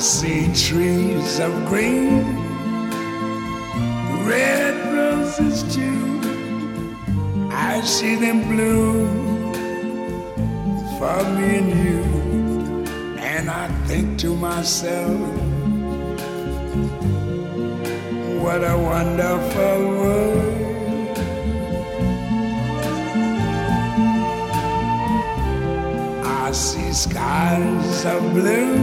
see trees of green, red roses too. I see them bloom for me and you. And I think to myself, what a wonderful world. I see skies of blue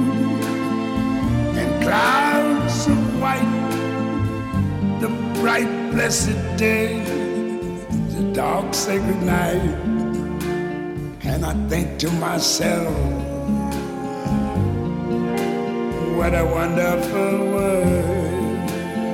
and clouds of white, the bright blessed day, the dark sacred night. And I think to myself, what a wonderful world.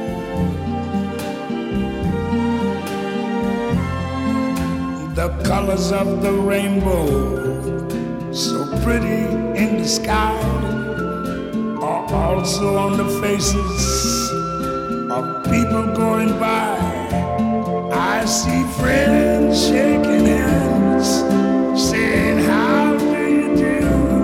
The colors of the rainbow, so pretty in the sky, are also on the faces of people going by. I see friends shaking hands, saying, how do you do?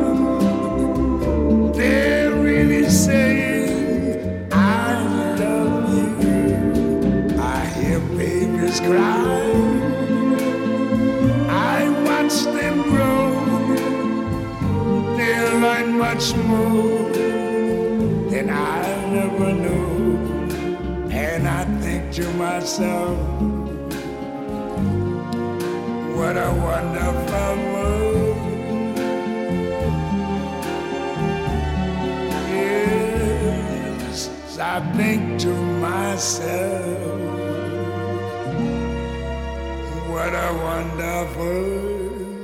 They're really saying, I love you. I hear babies cry, I watch them grow. They'll learn much more than I never knew. And I think to myself, what a wonderful world. Yes, I think to myself, what a wonderful world.